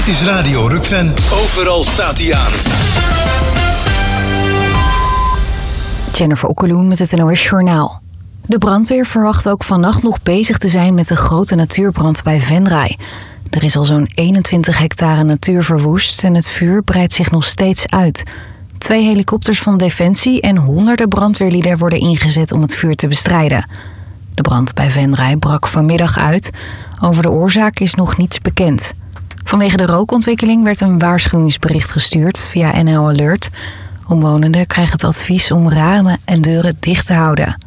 Dit is Radio Rukven. Overal staat hij aan. Jennifer Okkeloen met het NOS Journaal. De brandweer verwacht ook vannacht nog bezig te zijn met de grote natuurbrand bij Venray. Er is al zo'n 21 hectare natuur verwoest en het vuur breidt zich nog steeds uit. 2 helikopters van Defensie en honderden brandweerlieden worden ingezet om het vuur te bestrijden. De brand bij Venray brak vanmiddag uit. Over de oorzaak is nog niets bekend. Vanwege de rookontwikkeling werd een waarschuwingsbericht gestuurd via NL Alert. Omwonenden krijgen het advies om ramen en deuren dicht te houden.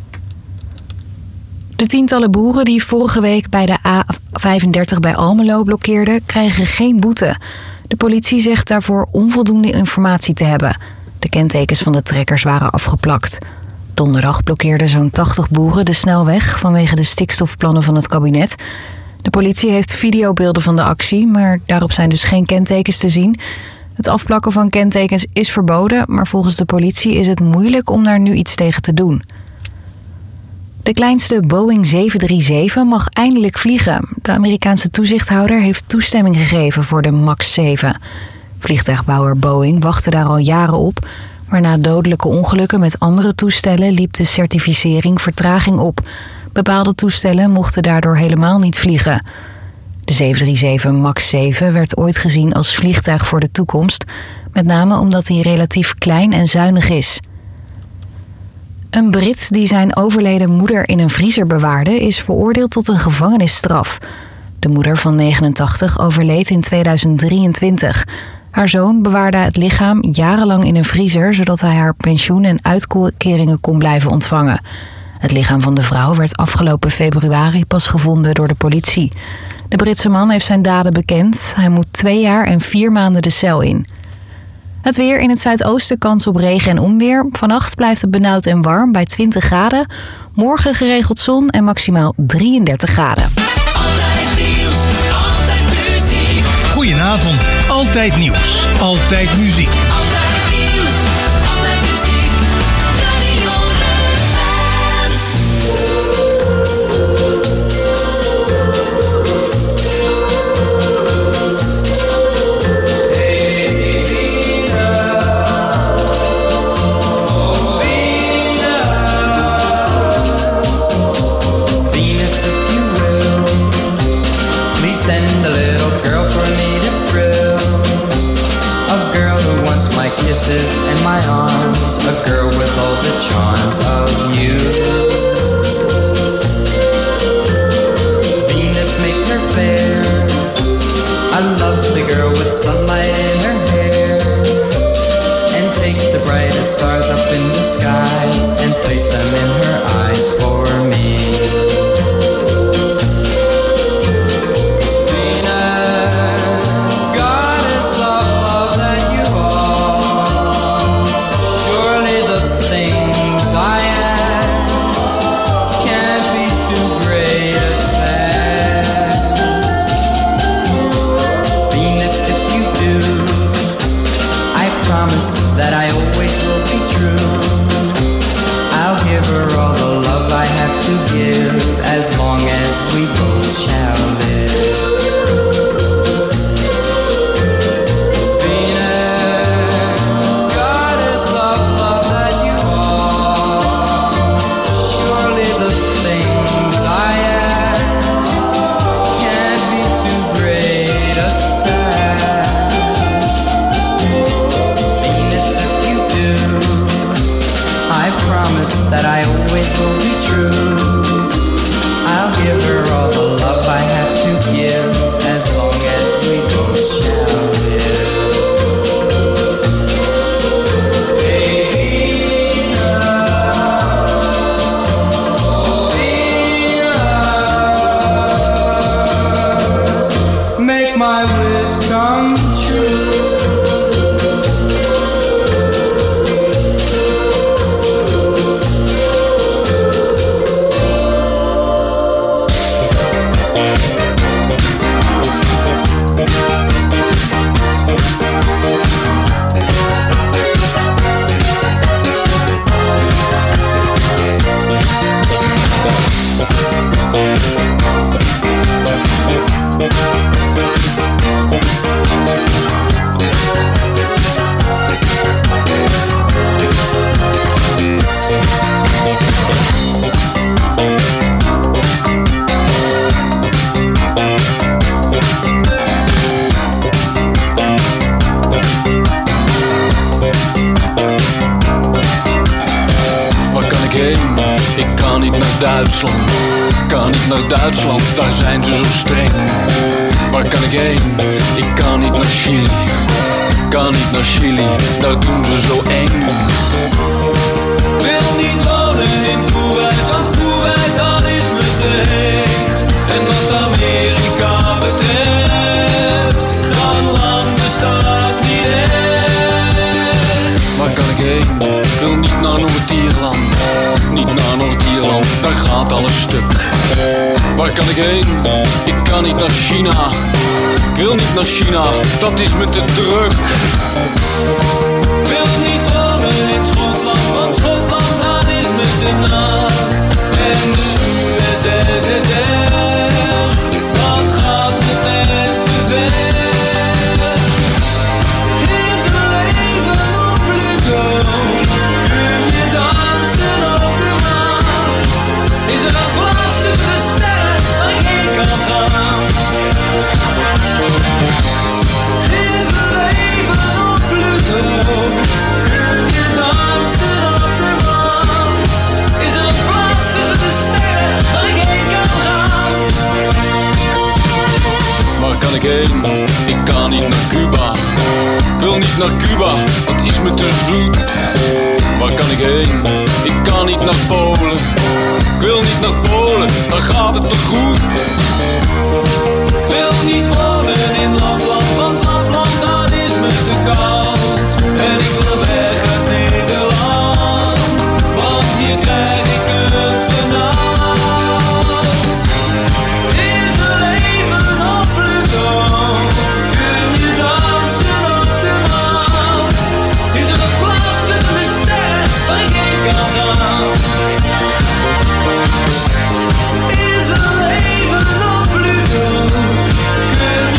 De tientallen boeren die vorige week bij de A35 bij Almelo blokkeerden, krijgen geen boete. De politie zegt daarvoor onvoldoende informatie te hebben. De kentekens van de trekkers waren afgeplakt. Donderdag blokkeerden zo'n 80 boeren de snelweg vanwege de stikstofplannen van het kabinet. De politie heeft videobeelden van de actie, maar daarop zijn dus geen kentekens te zien. Het afplakken van kentekens is verboden, maar volgens de politie is het moeilijk om daar nu iets tegen te doen. De kleinste Boeing 737 mag eindelijk vliegen. De Amerikaanse toezichthouder heeft toestemming gegeven voor de MAX 7. Vliegtuigbouwer Boeing wachtte daar al jaren op, maar na dodelijke ongelukken met andere toestellen liep de certificering vertraging op. Bepaalde toestellen mochten daardoor helemaal niet vliegen. De 737 MAX 7 werd ooit gezien als vliegtuig voor de toekomst, met name omdat hij relatief klein en zuinig is. Een Brit die zijn overleden moeder in een vriezer bewaarde is veroordeeld tot een gevangenisstraf. De moeder van 89 overleed in 2023. Haar zoon bewaarde het lichaam jarenlang in een vriezer, zodat hij haar pensioen en uitkeringen kon blijven ontvangen. Het lichaam van de vrouw werd afgelopen februari pas gevonden door de politie. De Britse man heeft zijn daden bekend. Hij moet 2 jaar en 4 maanden de cel in. Het weer: in het zuidoosten kans op regen en onweer. Vannacht blijft het benauwd en warm bij 20 graden. Morgen geregeld zon en maximaal 33 graden. Altijd nieuws, altijd muziek. Goedenavond. Altijd nieuws. Altijd muziek. Altijd nieuws, altijd muziek. Radio Rukven. Send a little girl for me to thrill. A girl who wants my kisses and my arms. A girl with all the charms of you. Venus, make her fair. A lovely girl with sunlight in her hair. And take the brightest stars up in the skies and place them in her eyes for me. That I always will be true. I'll give her all the love I have to give, as long as we both shall live. Venus, goddess of love that you are, surely the things I ask can't be too great a task. I promise that I always will be true. I'll give her all the love I have to give, as long as we both shall live. Venus, make my wish come true. Duitsland. Kan niet naar Duitsland, daar zijn ze zo streng. Waar kan ik heen? Ik kan niet naar Chili. Kan niet naar Chili, daar doen ze zo eng. Wil niet wonen in Kuwait, want Kuwait dat is me te heet. En wat Amerika betreft, dat land bestaat niet echt. Waar kan ik heen? Ik wil niet naar Noord-Ierland. Niet naar Noord-Ierland, daar gaat alles stuk. Waar kan ik heen? Ik kan niet naar China. Ik wil niet naar China, dat is me te druk. Ik wil niet wonen in Schotland, want Schotland dat is me te naad. En de USSR, dat gaat me net te ver. Is er leven op Pluto? Kun je dansen op de maan? Is er een plaats tussen de sterren waar ik heen kan gaan? Is er leven op Pluto? Kun je dansen op de maan? Is er een plaats tussen de sterren waar ik heen kan gaan? Waar kan ik heen? Ik kan niet naar Cuba. Ik wil niet naar Cuba, dat is me te zoet. Waar kan ik heen? Ik kan niet naar Polen. Ik wil niet naar Polen, dan gaat het te goed. Ik wil niet wonen in Lapland, want Lapland dat is me te koud. En ik wil weg uit Nederland, want hier krijg ik het benauwd. Is er leven op Pluto? Kun je dansen op de maan? Is er een plaats tussen de sterren waar ik heen kan gaan? Is er leven op Pluto? Kun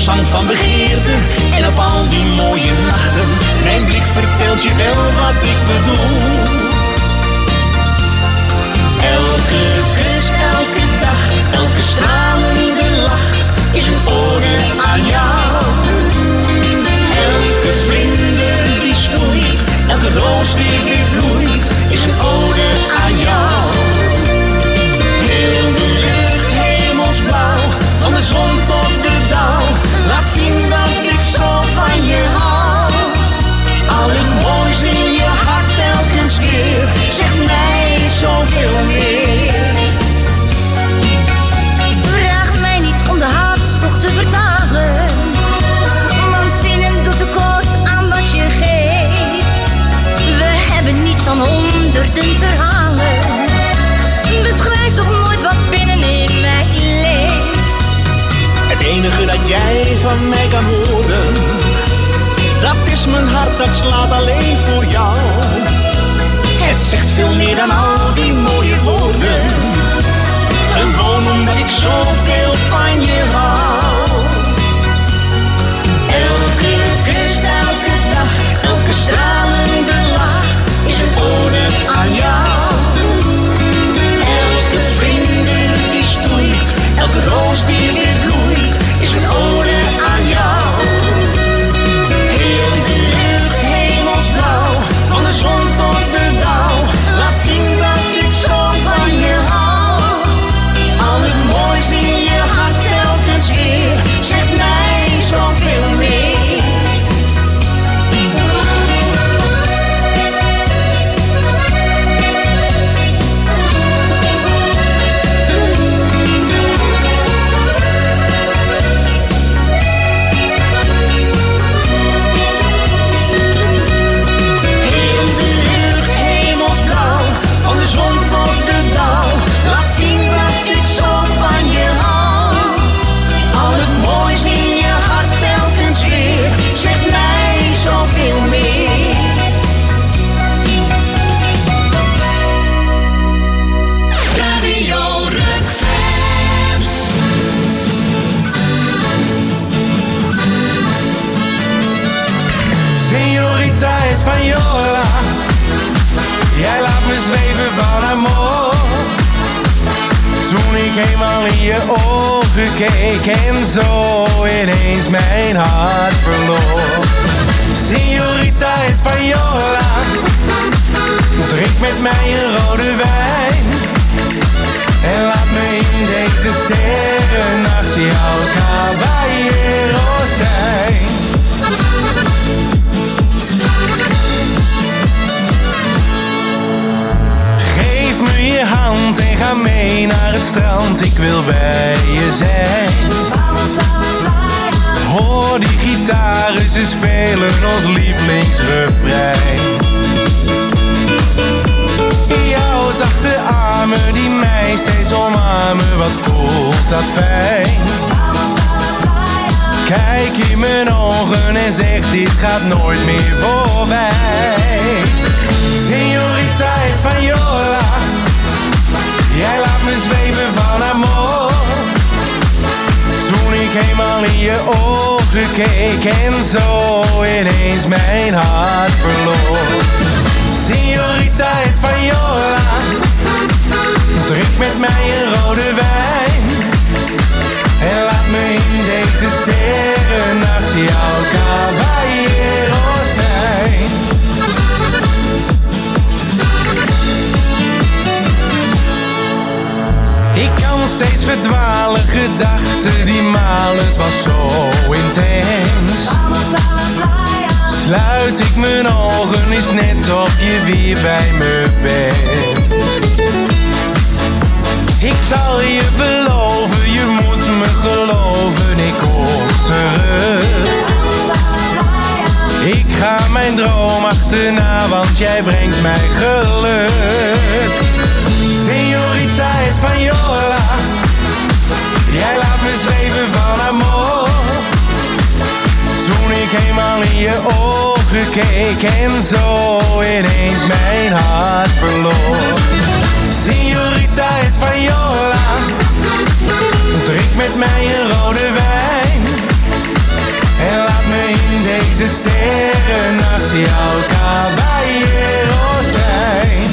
zang van begeerte en op al die mooie nachten. Mijn blik vertelt je wel wat ik bedoel. Elke kus, elke dag, elke stralende lach is een ode aan jou. Elke vlinder die stoeit, elke roos die weer bloeit, is een ode aan jou. Heel de lucht hemelsblauw, van de zon tot de dauw, laat zien dat ik zo van je hou. Al het moois in je hart telkens weer, zegt mij zoveel meer. Vraag mij niet om de hartstocht te vertalen, want zinnen doet tekort aan wat je geeft. We hebben niets aan honderden verhalen, beschrijf toch nooit wat binnenin mij leeft. Het enige dat jij van mij kan horen, dat is mijn hart, dat slaat alleen voor jou. Het zegt veel meer dan al die mooie woorden, gewoon omdat ik zoveel van je hou. Elke kus, elke dag, elke stralende lach is een ode aan jou. Elke vriendin die stoeit, elke roos die weer bloeit, is een ode aan jou. Heel de lucht hemelsblauw, van de zon tot de dauw, laat zien dat ik zo van je hou. Al het moois in je hart telkens weer, zegt mij zoveel meer. Heel de lucht hemelsblauw, van de zon tot de dauw, laat zien dat ik zo van je hou. Al het moois in je hart telkens weer, zegt mij zoveel meer. Radio Rukfan. Señorita Española, jij laat me zweven van amor. Toen ik eenmaal in je ogen keek en zo ineens mijn hart verloor. Señorita Española, drink met mij een rode wijn en laat me in deze sterrennacht jouw caballero zijn. Geef me je hand en ga mee naar het strand, ik wil bij je zijn. Hoor die gitaren, ze spelen ons lievelingsrefrein. Jouw zachte armen die mij steeds omarmen, wat voelt dat fijn. Kijk in mijn ogen en zeg dit gaat nooit meer voorbij. Señorita Española, jij laat me zweven van amor. Toen ik eenmaal in je ogen keek en zo ineens mijn hart verloor. Señorita Española, drink met mij een rode wijn en laat me in deze sterrennacht jouw caballero zijn. Ik kan steeds verdwalen, gedachten die malen, het was zo intens. Sluit ik mijn ogen, is net of je weer bij me bent. Ik zal je beloven, je moet me geloven, ik kom terug. Ik ga mijn droom achterna, want jij brengt mij geluk. Señorita Española, jij laat me zweven van amor. Toen ik eenmaal in je ogen keek en zo ineens mijn hart verloor. Señorita Española, drink met mij een rode wijn deze sterrennacht jouw caballero zijn.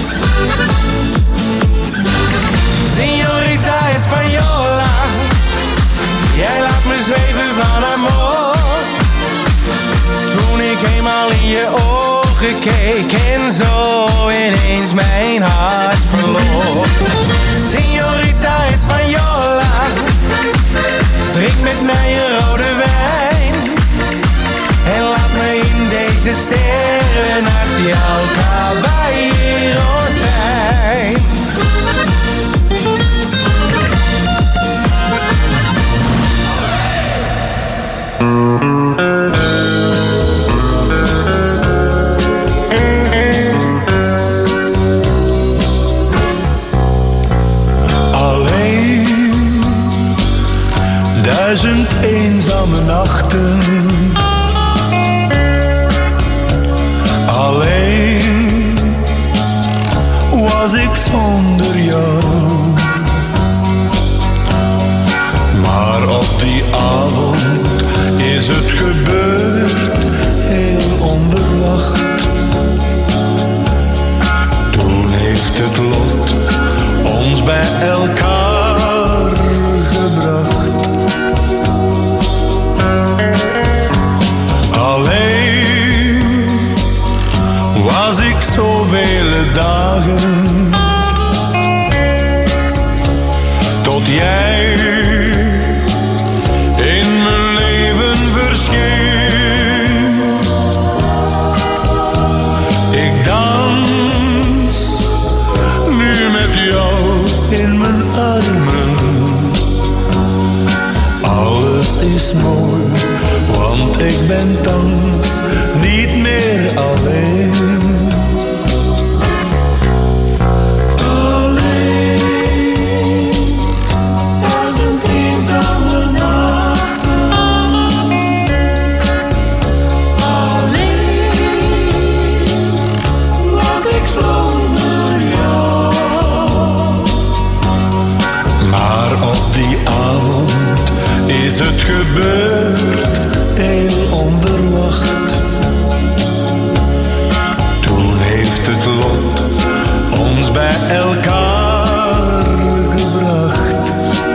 Señorita Española, jij laat me zweven van amor. Toen ik eenmaal in je ogen keek en zo ineens mijn hart verloor. Señorita Española, drink met mij een rode wijn. En laat me in deze sterrennacht jouw caballero zijn. Alleen, 1000 eenzame nachten. Alleen was ik zonder jou. Maar op die avond is het gebeurd, heel onverwacht. Toen heeft het lot ons bij elkaar gebracht. Alleen was ik zoveel dagen tot jij in mijn leven verscheen. Ik dans nu met jou in mijn armen. Alles is mooi, want ik ben thans niet meer alleen. Is het gebeurd, heel onverwacht. Toen heeft het lot ons bij elkaar gebracht.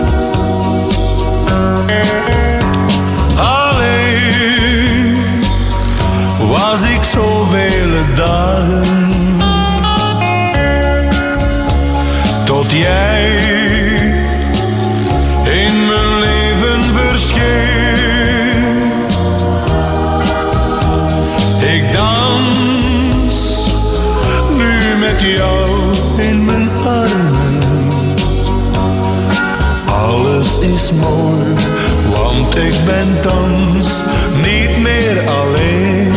Alleen was ik zoveel dagen tot jij in mijn leven verscheen. Ik dans nu met jou in mijn armen. Alles is mooi, want ik ben thans niet meer alleen.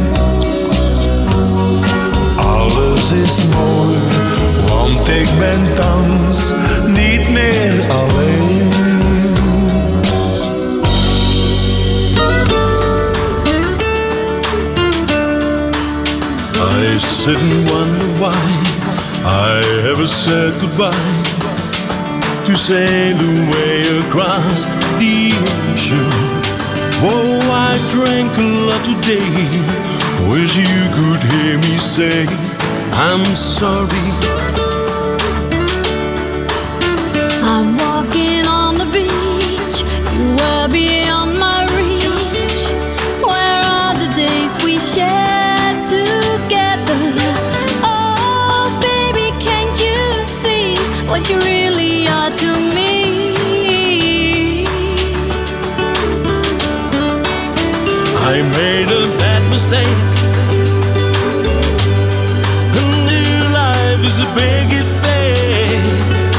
Alles is mooi, want ik ben thans niet meer alleen. I sit and wonder why I ever said goodbye to sail away across the ocean. Oh, I drank a lot today. Wish you could hear me say I'm sorry. I'm walking on the beach, you were beyond my reach. Where are the days we shared together? Oh, baby, can't you see what you really are to me? I made a bad mistake. A new life is a big thing.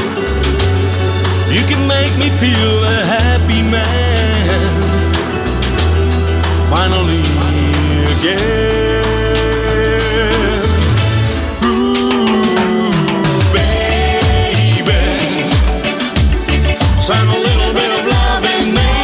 You can make me feel a happy man. Finally again. Ooh, baby, sign a little bit of love in me.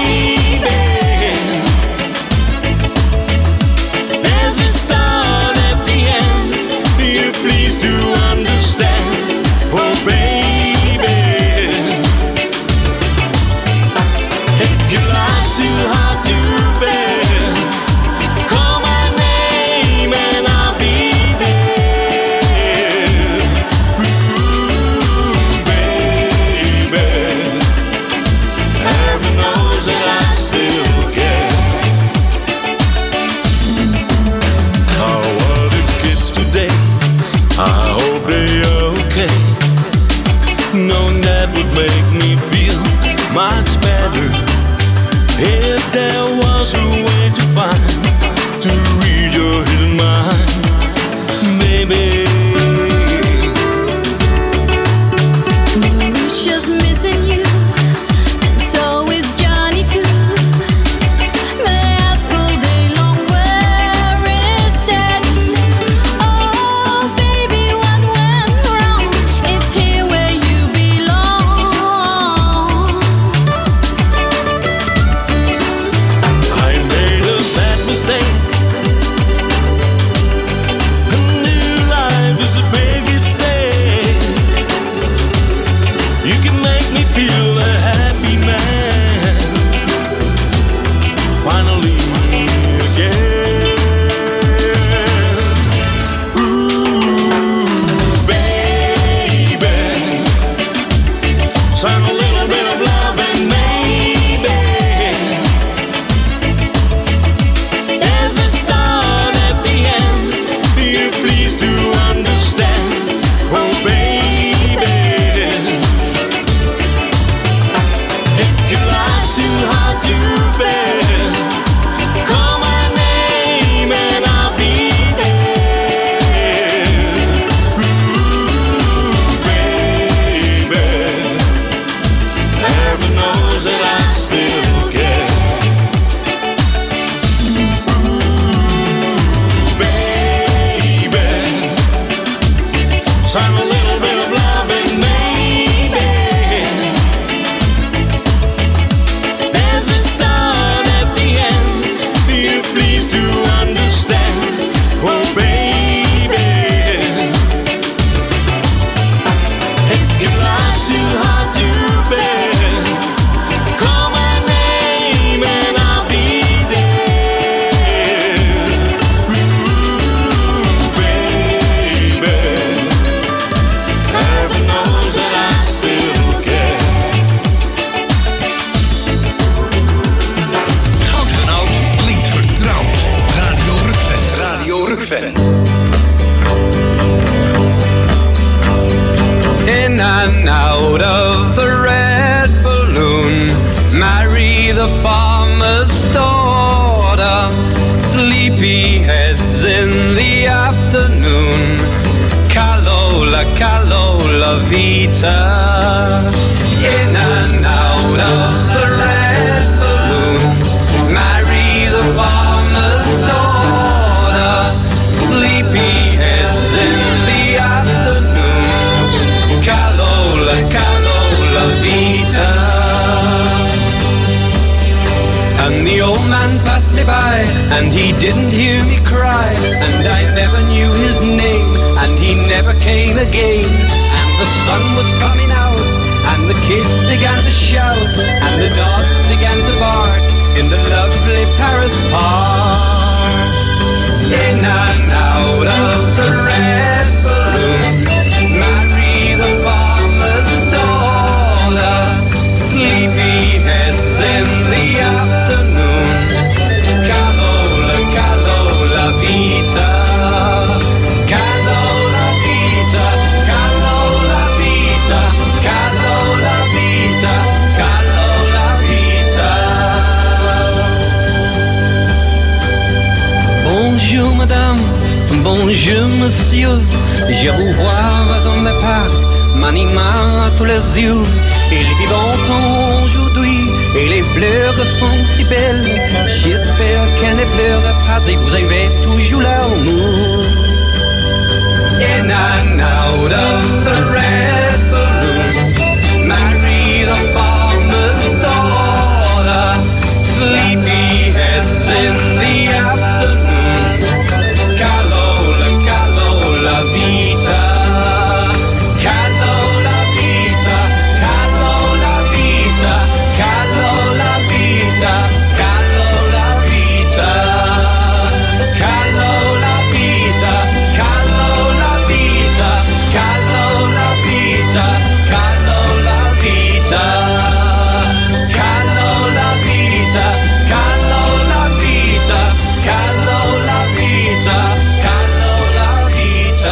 Please to understand, oh baby. If your life's too hard to bear, please to understand. Oh baby, if your life's too hard to bear, call my name and I'll be there. Ooh, baby, heaven knows that I still care. Ooh, baby, sign a little bit of love and maybe there's a start at the end. You please to understand. Oh baby, if your life's too hard to bear, call my name and I'll be there. Ooh, baby, heaven knows that I still care. Goud van oud klinkt vertrouwd. Radio Rukven. Radio Rukven. In and out of the red balloon, marry the farmer's daughter. Sleepy heads in the afternoon, Calola, Calola Vita. In and out of the red balloon, marry the farmer's daughter. Sleepy heads in the afternoon, Calola, Calola Vita. And the old man passed me by, and he didn't hear me cry, and I never knew his name, and he never came again. And the sun was coming out, and the kids began to shout, and the dogs began to bark in the lovely Paris park. In and out of the red balloon, marry the farmer's daughter. Sleepy heads in the afternoon, Calola, Calola Vita. Calola Vita, Calola Vita, Calola Vita, Calola Vita. Bonjour madame, bonjour monsieur, je vous vois dans le parc, m'anima à tous les yeux. Il est vivant aujourd'hui et les fleurs sont si belles. J'espère qu'elle ne pleure pas et vous avez toujours l'amour. In and out of the red balloon, marry the farmer's daughter. Sleepy heads in the afternoon, Calola, Calola Vita. Calola Vita, Calola Vita, Calola Vita, Calola Vita. Calola Vita, Calola Vita, Calola Vita, Calola Vita. Calola Vita, Calola Vita, Calola Vita, Calola Vita.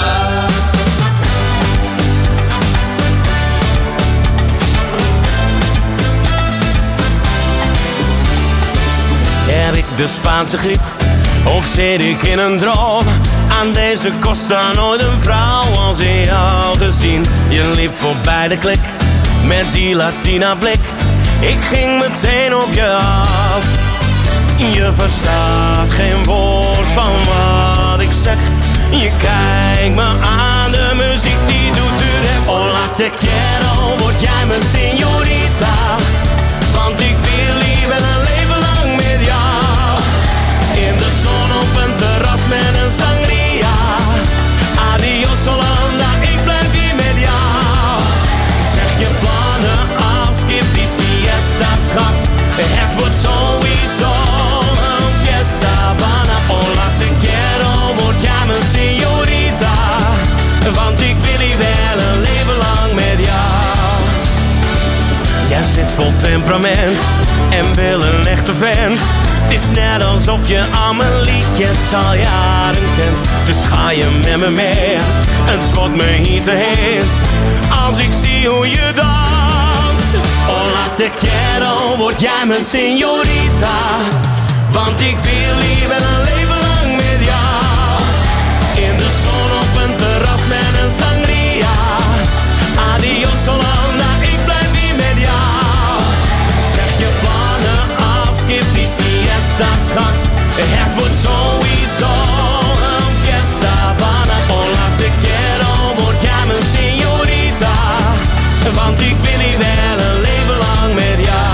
Heb ik de Spaanse griep of zit ik in een droom? Aan deze Costa nooit een vrouw als in jou gezien. Je liep voorbij de klik met die Latina blik. Ik ging meteen op je af. Je verstaat geen woord van wat ik zeg. Je kijkt me aan, de muziek die doet de rest. Hola te quiero, word jij mijn señorita. Want ik wil liever een leven lang met jou. In de zon op een terras met een sangria. Adios Holanda, ik blijf hier met jou. Zeg je plannen als skip die siesta, schat. Het wordt sowieso een fiesta. Hola te quiero, word jij mijn señorita. Want ik wil hier wel een leven lang met jou. vol temperament en wil een echte vent. Het is net alsof je al mijn liedjes al jaren kent. Dus ga je met me mee, het wordt me hier te heet. Als ik zie hoe je danst, hola te quiero, word jij mijn señorita. Want ik wil liever een leven lang met jou. In de zon op een terras met een sangria. Adios Hollanda, ik blijf hier met jou. Zeg je plannen af, skip die siesta, schat. Het wordt sowieso een fiesta. Hola te quiero, word jij mijn señorita. Want ik wil hier wel een leven lang met jou.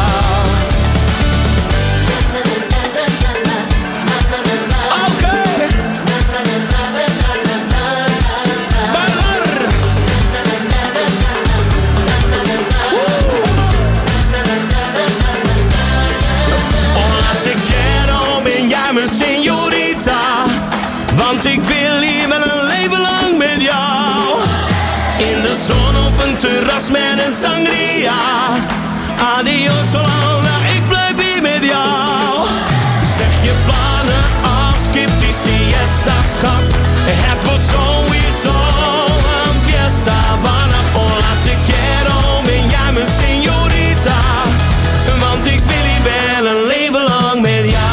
Señorita, want ik wil hier met een leven lang met jou. In de zon op een terras met een sangria. Adios Hollanda, ik blijf hier met jou. Zeg je plannen af, skip die siesta, schat. Het wordt sowieso een fiesta. Hola te quiero, ben jij mijn señorita. Want ik wil hier wel een leven lang met jou.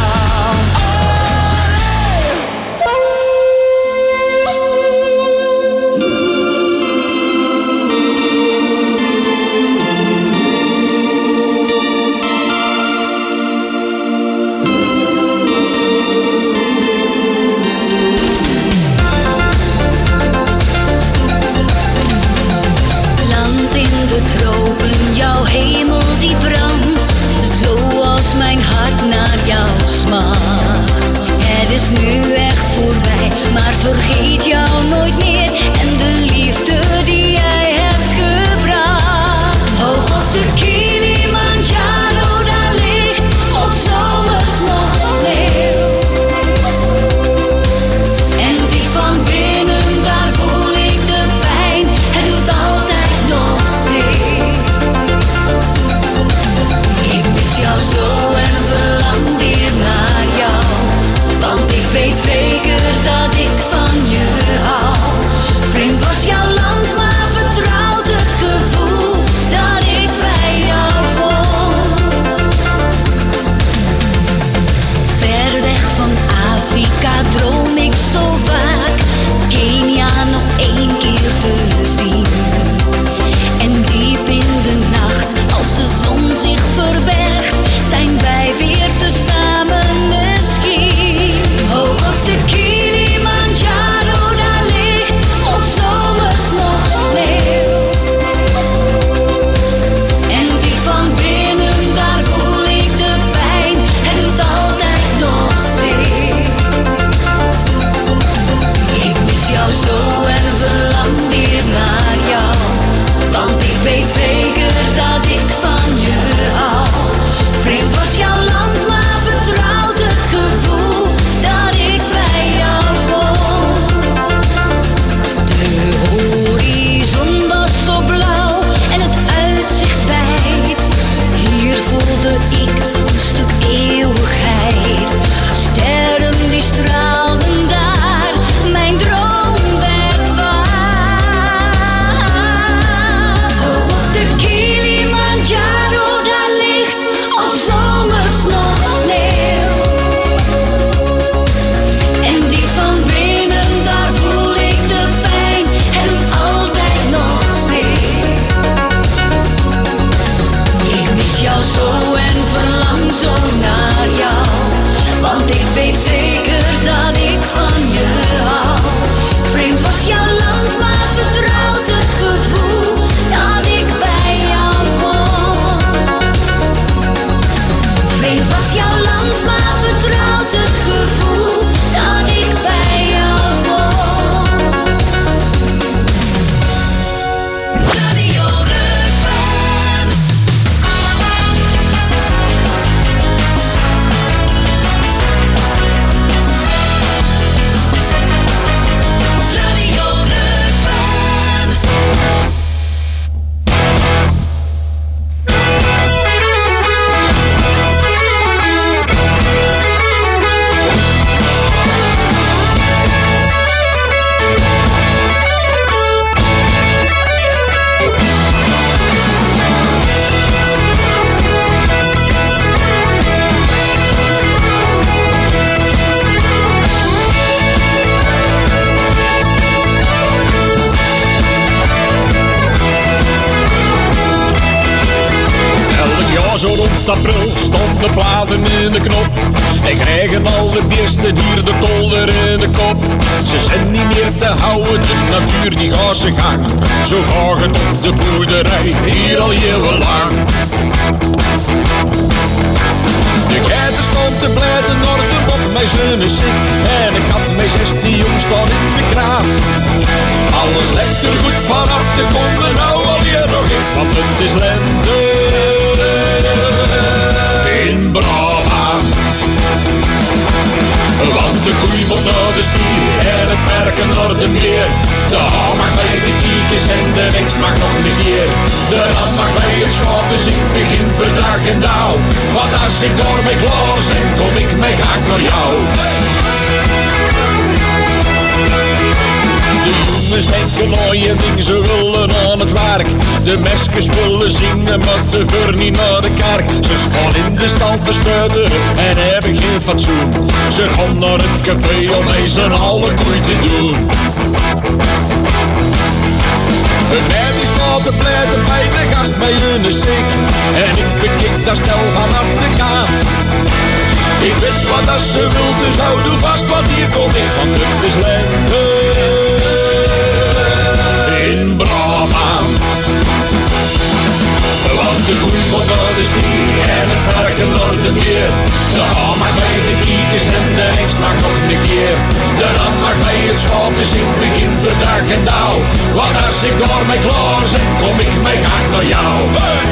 zo rond april stonden platen in de knop. En krijgen al de beesten hier de kolder in de kop. Ze zijn niet meer te houden, de natuur die gaat zijn gang. Zo gaat het op de boerderij, hier al eeuwenlang. De geiten stond te blijten naar de bok, mij zijn ziek. En ik had mij 16 jongens staan in de kraat. Alles lijkt er goed vanaf te komen, nou alweer nog ik, want het is lente in Brabant. Want de koei moet naar de stier en het varken naar de meer. De haan mag bij de kiekers en de mens mag nog een keer. De rat mag bij het schaap, dus ik begin vandaag en dauw. Want als ik daarmee klaar ben, kom ik mee graag naar jou. De jongens denken aan je ding, ze willen aan het werk. De meskes willen zingen, maar de veur niet naar de kerk. Ze staan in de stal te stuiten en hebben geen fatsoen. Ze gaan naar het café om eens een alle koei te doen. Een meid die staat te pleiten bij de gast bij hun ziek. En ik bekijk dat stel vanaf de kaart. Ik weet wat als ze wil, dus hou doe vast, want hier kom ik, want het is lente in Brabant. Want de koei moet naar de stier en het varken naar de meer. De haan mag bij de kiekers en de hengst mag nog een keer. De rat mag bij het schaap, dus ik begin vandaag en dauw. Want als ik daarmee klaar ben, kom ik mee graag naar jou. Hey!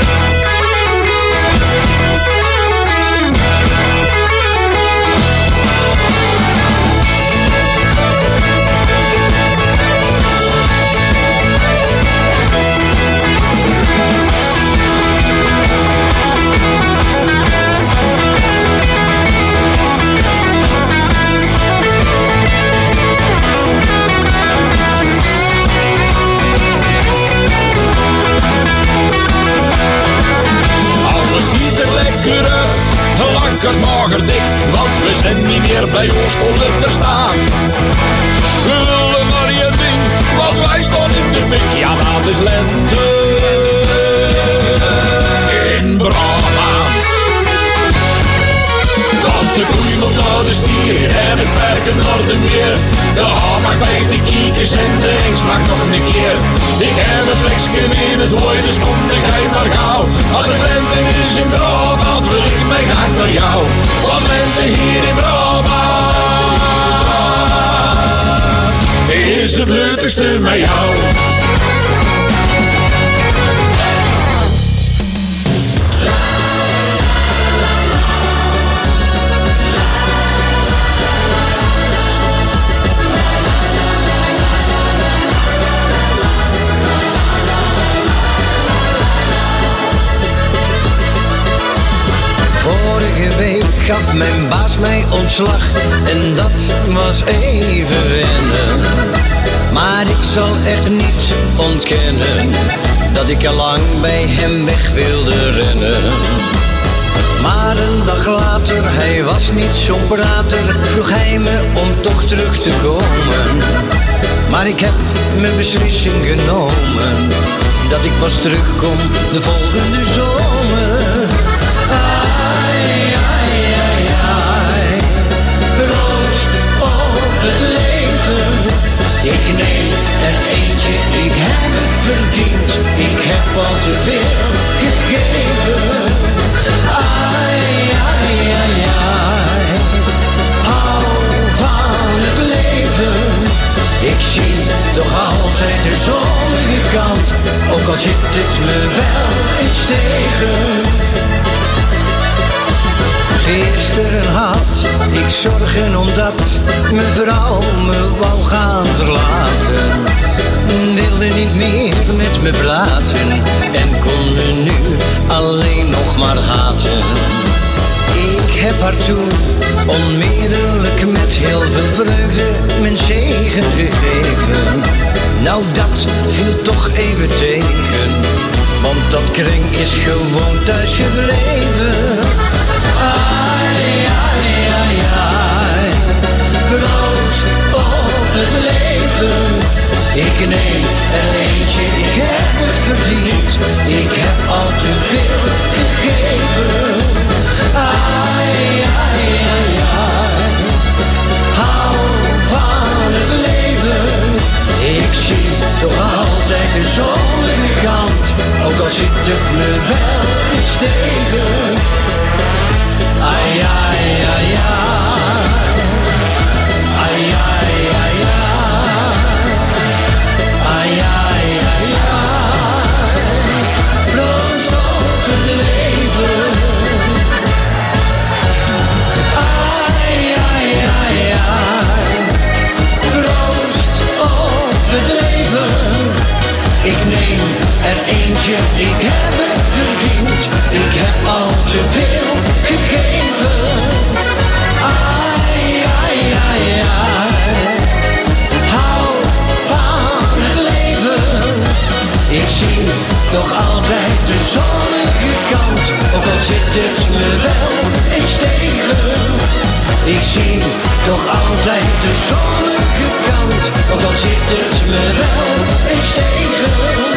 Ziet er lekker uit, lakker mager dik, want we zijn niet meer bij ons volle verstaan. We willen maar je ding, want wij staan in de fik, ja dat is lente in Brabant. Want de koei moet naar de stier en het varken naar de meer. De haan mag bij de kiekers en de hengst mag nog een keer. Ik heb een plekje in het hooi, dus kom ik heen maar gauw. Als het lente is in Brabant, wil ik mee graag naar jou. Want lente hier in Brabant is het leukste met jou. Vorige week gaf mijn baas mij ontslag en dat was even wennen. Maar ik zal echt niet ontkennen dat ik al lang bij hem weg wilde rennen. Maar een dag later, hij was niet zo'n prater, vroeg hij me om toch terug te komen. Maar ik heb mijn beslissing genomen, dat ik pas terugkom de volgende zomer. Proost op het leven. Ik neem er eentje, ik heb het verdiend. Ik heb al te veel gegeven. Ai, ai, ai, ai. Hou van het leven. Ik zie toch altijd de zonnige kant, ook al zit het me wel eens tegen. Gisteren had ik zorgen omdat mijn vrouw me wou gaan verlaten. Wilde niet meer met me praten en kon me nu alleen nog maar haten. Ik heb haar toen onmiddellijk met heel veel vreugde mijn zegen gegeven. Nou dat viel toch even tegen, want dat kring is gewoon thuis gebleven. Ai, ai, ai, ai. Proost op het leven. Ik neem er eentje, ik heb het verdiend. Ik heb al te veel gegeven. Ai, ai, ai, ai. Hou van het leven. Ik zie toch altijd de zonnige kant. Ook al zit het me wel eens tegen. Ai, ai, ai, ai. Ai, ai, ai, ai. Ai, ai, ai, ai. Proost op het leven. Ai, ai, ai, ai. Proost op het leven. Ik neem er eentje, ik heb het verdiend. Ik heb al te veel gegeven. Ai, ai, ai, ai. Hou van het leven. Ik zie toch altijd de zonnige kant. Ook al zit het me wel eens tegen. Ik zie toch altijd de zonnige kant. Ook al zit het me wel eens tegen.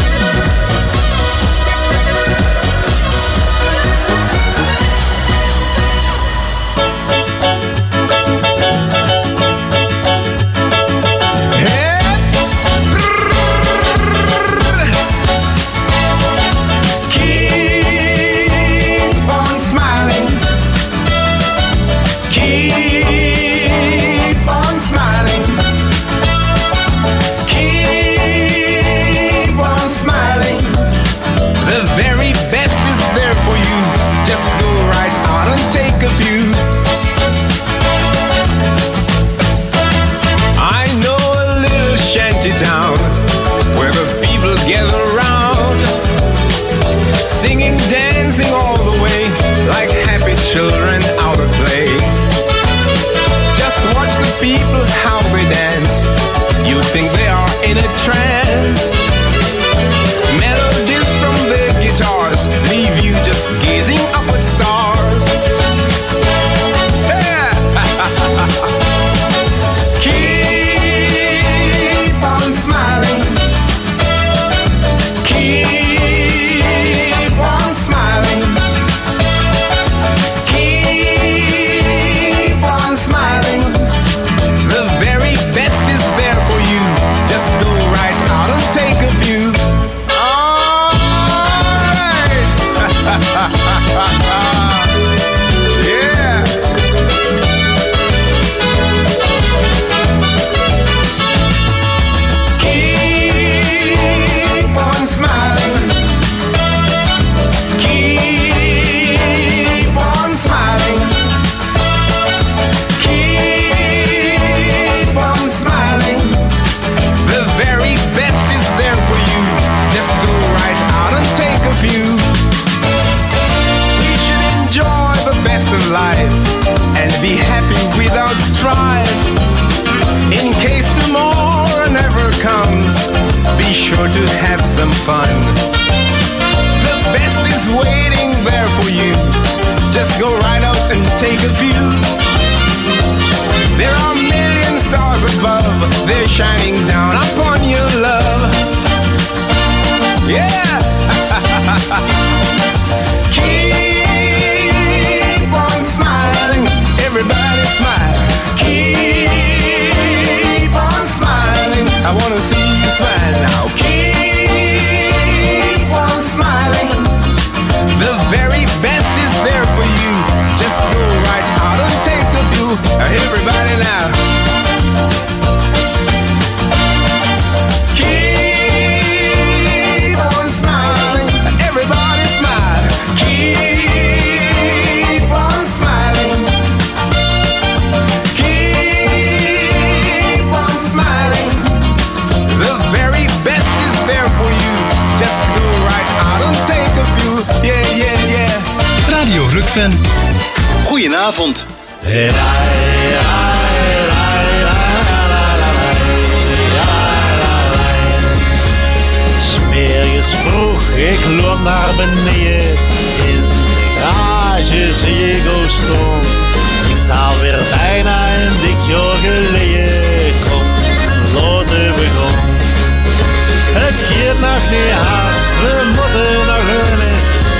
Town where the people gather round, singing, dancing all the way like happy children out at play. Just watch the people how they dance. You think they are in a trance. Melodies from their guitars leave you just gazing up at stars. Yeah. Be happy without strife. In case tomorrow never comes, be sure to have some fun. The best is waiting there for you. Just go right out and take a view. There are million stars above. They're shining down upon your love. Yeah. Keep on smiling. Everybody smile. Keep on smiling. I wanna see you smile now. Keep on smiling. The very best is there for you. Just go right out and take a view. Everybody now. Keep on smiling. Everybody smile. Keep on smiling. Radio Rukven. Goedenavond. S'morgens vroeg, ik loop naar beneden. In de garage zie ik hoe stond. Ik alweer bijna een dik jaar geleden. Kom, laten begon.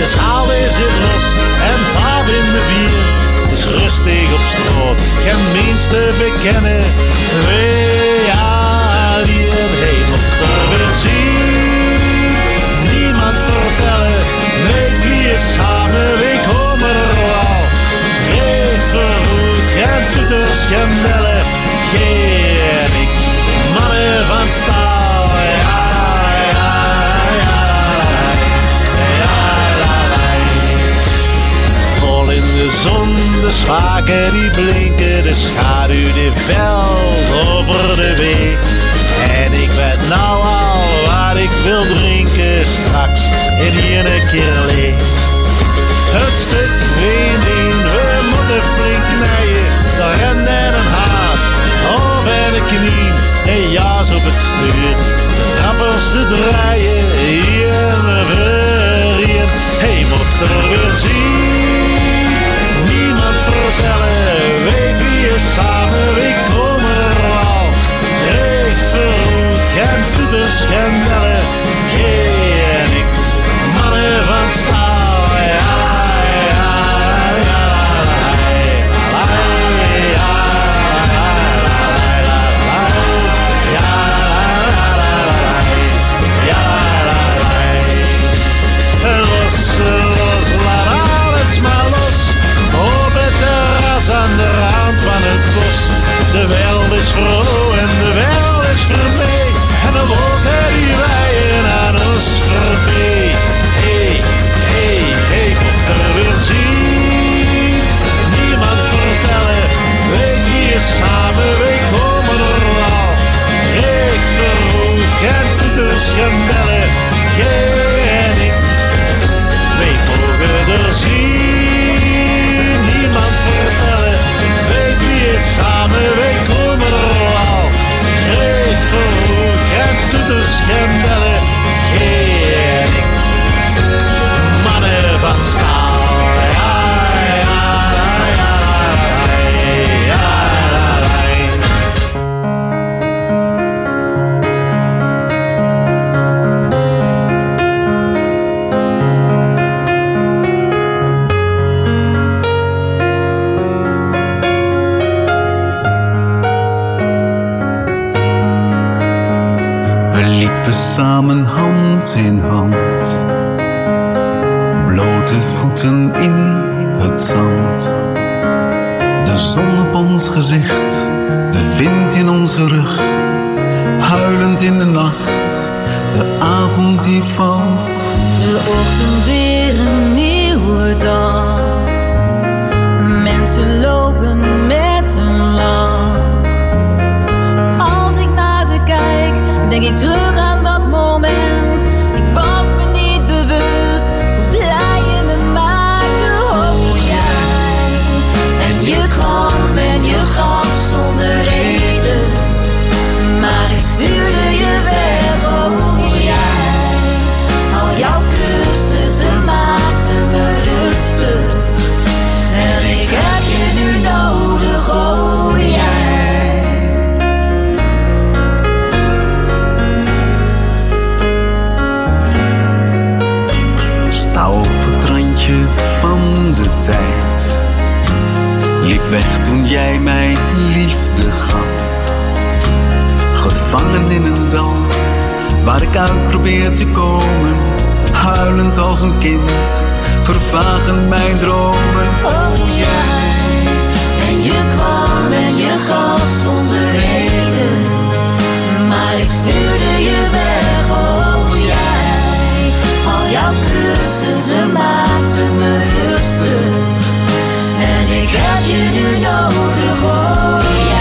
de schaal is in los en pap in de bier. Dus rustig op straat, geen mens te bekennen. Wee allier, hij mocht er weer zien. Niemand vertellen, weet wie is samen, wie komen er al. Geen verhoed, geen toeters, geen bellen, geen ik, mannen van staal. Ja, ja, ja, ja, ja, ja. Vol in de zon, de zwaken die blinken, de schaduw die veld over de weg. En ik weet nou al wat ik wil drinken straks in hier een keer leeg. Het stuk weer in, we moeten flink knijden. De ren en een haas, of en een knie. En jaas op het stuur, de trappers ze draaien. Hier en weer, hij mocht er weer zien. Niemand vertellen, weet wie is samen, wie komen er al. Recht verroet, geen toeters, geen bellen, geen ik, mannen van staal. Los, laat alles maar los. Op het terras aan de rand van het bos. De wereld is vroeg en de wereld is voorbij. En de wolken die waaien aan ons voorbij. Hey, hey, hey, mocht er weer zien. Niemand vertellen, weet wie is samen, wij komen er al. Recht verroet, geen toeters, geen bellen, geen ik. Wij mogen er zien, niemand vertellen, weet wie is samen, wij komen er al. Recht verroet, geen toeters, geen bellen, geen ik, mannen van staal. Ja, ja, ja, ja, ja, samen hand in hand, blote voeten in het zand. De zon op ons gezicht, de wind in onze rug, huilend in de nacht, de avond die valt. De ochtend weer een nieuwe dag, mensen lopen met een lach. Als ik naar ze kijk, denk ik terug aan dat moment. Ik was me niet bewust hoe blij je me maakte. Oh jij, en je kwam en je gaf zonder reden, maar ik stuurde je weg. Oh jij, al jouw kussen, ze maakten me rustig. En ik heb je nu nodig, oh jij. Sta op het randje van de tijd, liep weg toen jij mij liefde gaf. Gevangen in een dal, waar ik uit probeer te komen. Huilend als een kind, vervagen mijn dromen. Oh jij, en je kwam en je gaf zonder reden, maar ik stuurde je weg. Oh jij, al jouw kussen, ze maakten me rustig. En ik heb je nu nodig, oh jij.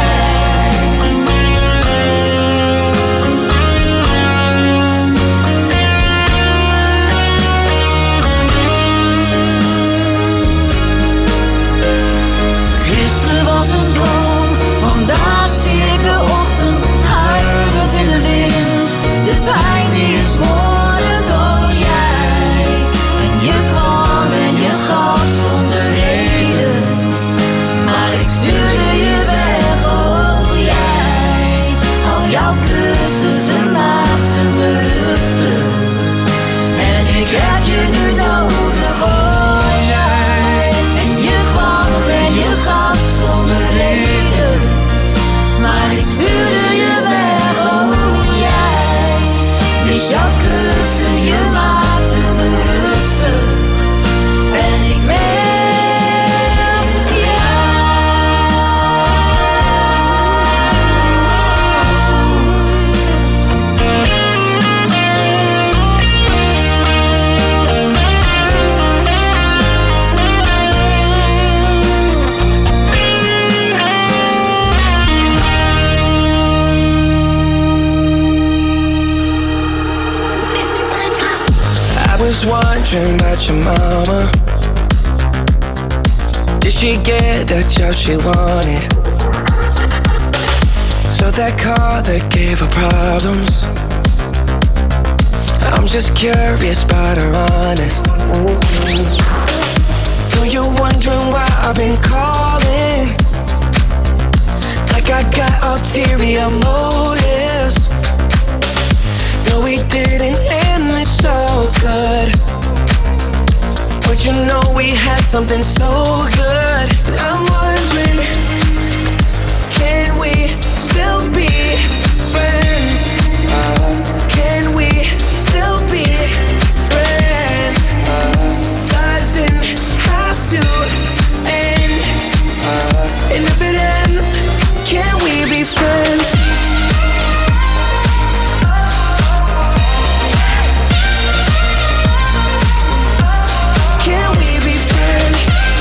Gisteren was een droom, vandaag zie ik de ochtend huilend in de wind. De pijn die is moordend, oh jij. En je kwam en je gaf zonder reden, maar ik stuurde je weg, oh jij. Al jouw kussen, ze maakten me rustig. En ik heb je nu nodig, was wondering about your mama. Did she get the job she wanted? So that car that gave her problems. I'm just curious about her honest. Know you're wondering why I've been calling, like I got ulterior motives. No, we didn't end this so good, but you know we had something so good. I'm wondering, can we still be friends? Can we still be friends? Doesn't have to end. And if it ends, can we be friends? Can we be friends?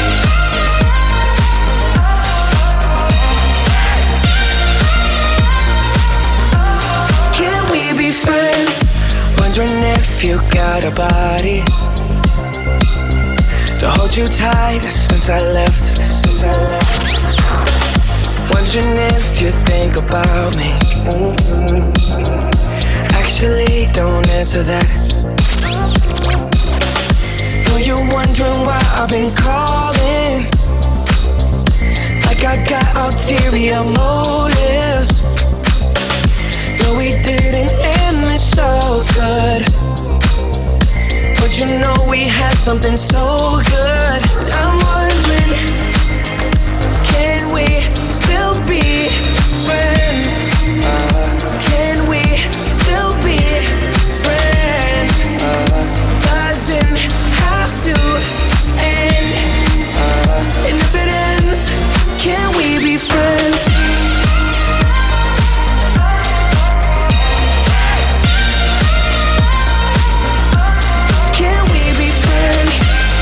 Can we be friends? Wondering if you got a body to hold you tight since I left. Wondering if you think about me. Actually, don't answer that. Know you're wondering why I've been calling, like I got ulterior motives. No, we didn't end this so good, but you know we had something so good. I'm wondering, can we still be friends? Can we still be friends? Doesn't have to end. And if it ends, can we be friends? Can we be friends?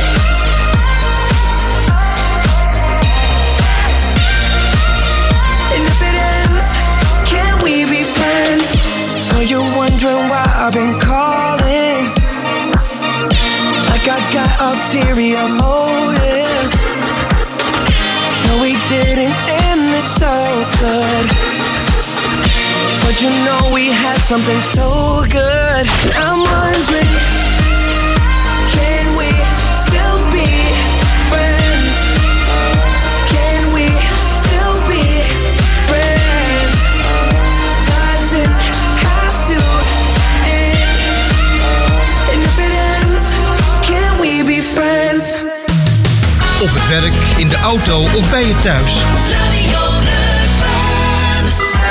And if it ends, can we be friends? Are you wondering why I've been calling, like I got ulterior motives? No, we didn't end this so good, but you know we had something so good. I'm wondering, can we still be friends? Can we still be friends? Doesn't have to end. And if it ends, can we be friends? Op het werk, in de auto of bij je thuis. Radio Rukven.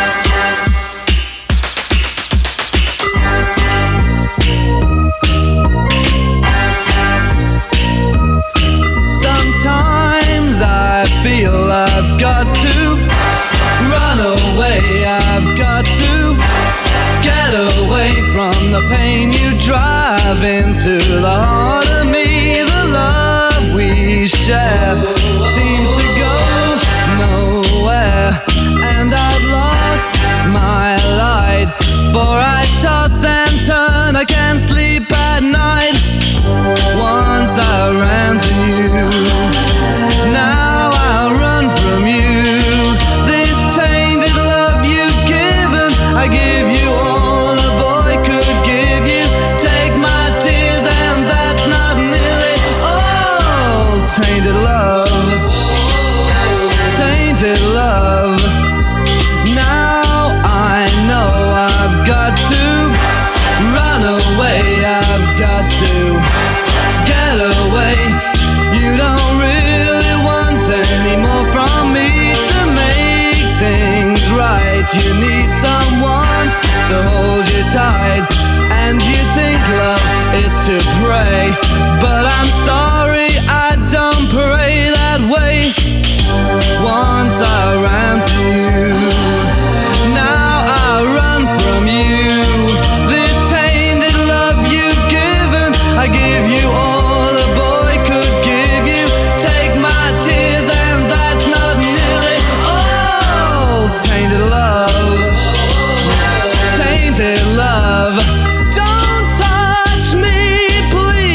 Sometimes I feel I've got to run away. I've got to get away from the pain you drive into the heart of me. The love we share seems to go nowhere, and I've lost my light, for I toss and turn, I can't sleep at night. Once I ran to you, now I run from you. This tainted love you've given, I give you all a boy could give you. Take my tears and that's not nearly all. Tainted love, tainted love. Now I know I've got to run away. I've got to get away. You don't really want any more from me to make things right. You need someone to hold you tight, and you think love is to pray, but I'm sorry, I don't pray that way. Once I ran to you, now I run from you. This tainted love you've given, I give you all a boy could give you. Take my tears and that's not nearly all. Tainted love, tainted love. Don't touch me, please.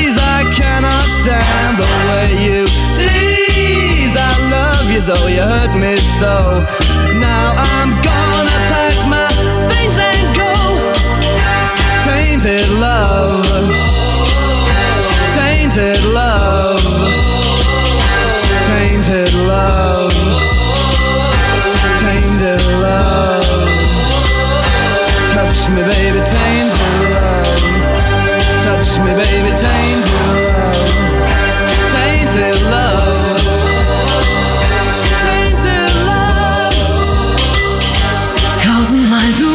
hurt me so. Now I'm gonna pack my things and go. Tainted love, tainted love, tainted love, tainted love. Touch me, baby, tainted love. Touch me, baby, tainted love. Tainted love. Tainted love. Tausendmal du.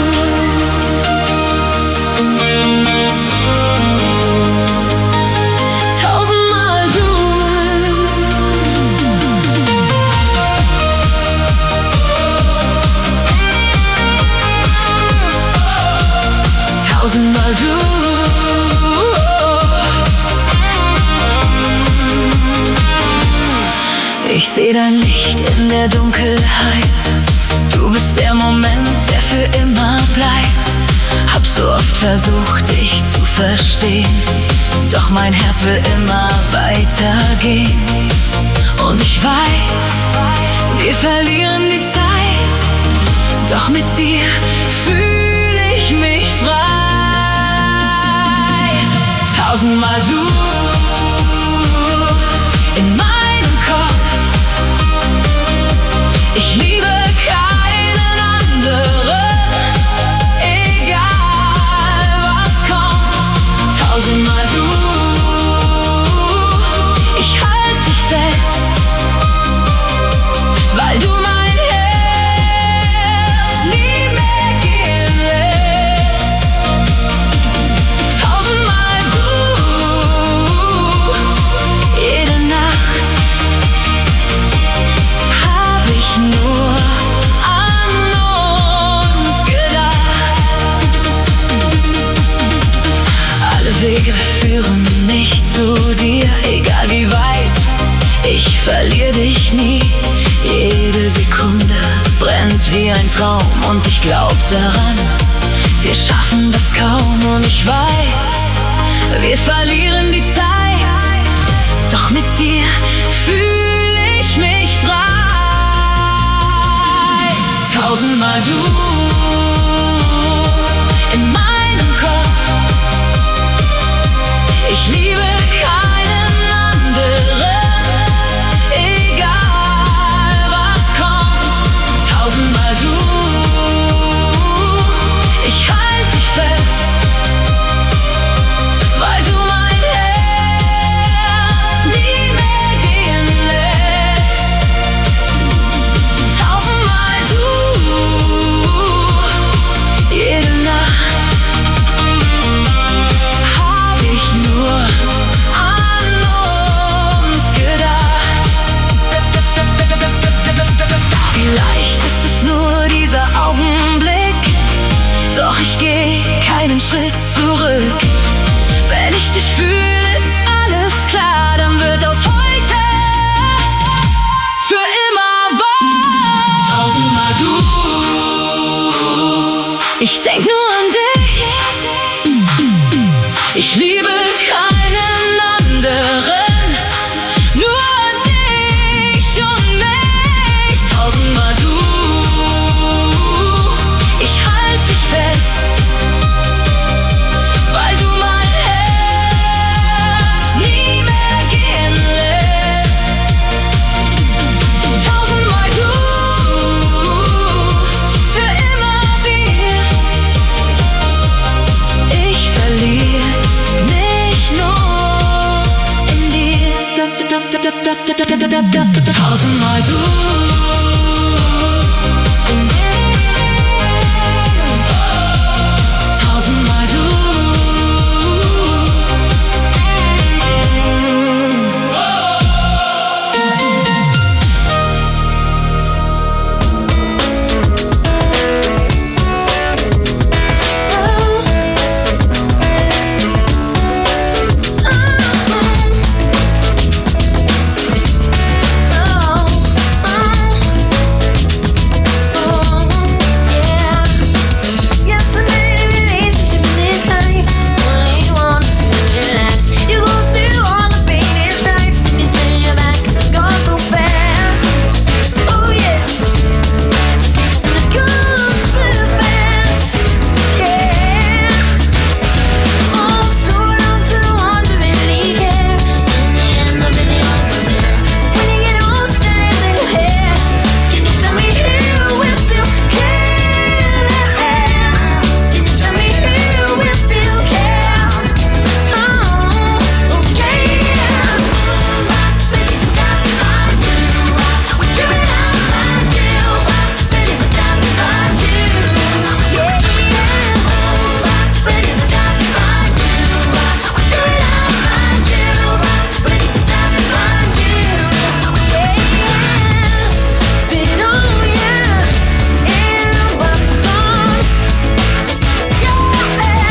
Tausendmal du. Tausendmal du. Ich seh dein Licht in der Dunkelheit. Du bist der Moment, der für immer bleibt. Hab so oft versucht, dich zu verstehen, doch mein Herz will immer weitergehen. Und ich weiß, wir verlieren die Zeit, doch mit dir fühl ich mich frei. Tausendmal du in meinem Kopf. Ich liebe keinen anderen, egal was kommt. Tausendmal du, ich halt dich fest, weil du mein Herz nie mehr gehen lässt. Tausendmal du, jede Nacht hab ich nur an uns gedacht. Alle Wege führen nicht zu dir, egal wie weit, ich verliere dich nie. Jede Sekunde brennt wie ein Traum und ich glaub daran, wir schaffen das kaum. Und ich weiß, wir verlieren die Zeit, doch mit dir fühl ich mich frei. Tausendmal du in meinem Kopf. Ich liebe keinen anderen, egal was kommt. Tausendmal du, ich halt dich fest, weil du mein Herz nie mehr gehen lässt. Tausendmal du, jede Nacht hab ich nur an uns gedacht. Vielleicht ist es nur dieser Augenblick, doch ich geh keinen Schritt zurück. Wenn ich dich fühle, ist alles klar, dann wird aus heute für immer wahr. Tausendmal du, ich denk nur an dich. Ich liebe keinen anderen, nur dich und mich. Tausendmal du, ich halt dich fest, weil du mein Herz nie mehr gehen lässt. Tausendmal du, für immer wir. Ich verliere mich nur in dir. Tausendmal du.